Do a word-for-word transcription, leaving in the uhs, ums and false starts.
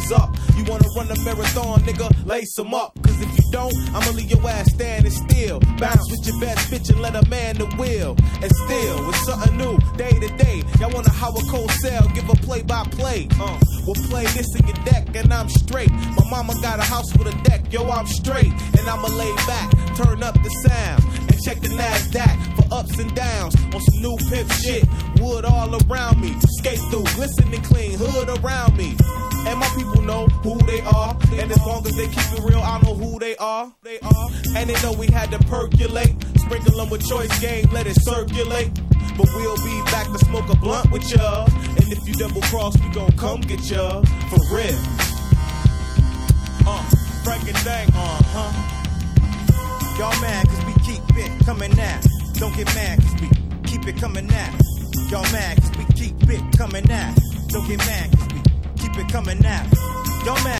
what's up. You wanna run a marathon, nigga? Lace them up. Cause if you don't, I'ma leave your ass standing still. Bounce with your best bitch and let a man the wheel. And still, it's something new, day to day. Y'all wanna how a cold sell, give a play by play. Uh, we'll play this in your deck and I'm straight. My mama got a house with a deck, yo, I'm straight. And I'ma lay back, turn up the sound. And check the NASDAQ for ups and downs. On some new pimp shit, wood all around me. Skate through, glistening clean, hood around me. And my people know who they are. And as long as they keep it real, I know who they are. They are. And they know we had to percolate. Sprinkle them with choice game, let it circulate. But we'll be back to smoke a blunt with ya. And if you double cross, we gon' come get ya. For real. Uh, Frank and Dang, uh-huh. Y'all mad cause we keep it coming now. Don't get mad cause we keep it coming now. Y'all mad cause we keep it coming now. Don't get mad cause we keep it coming now. Y'all mad.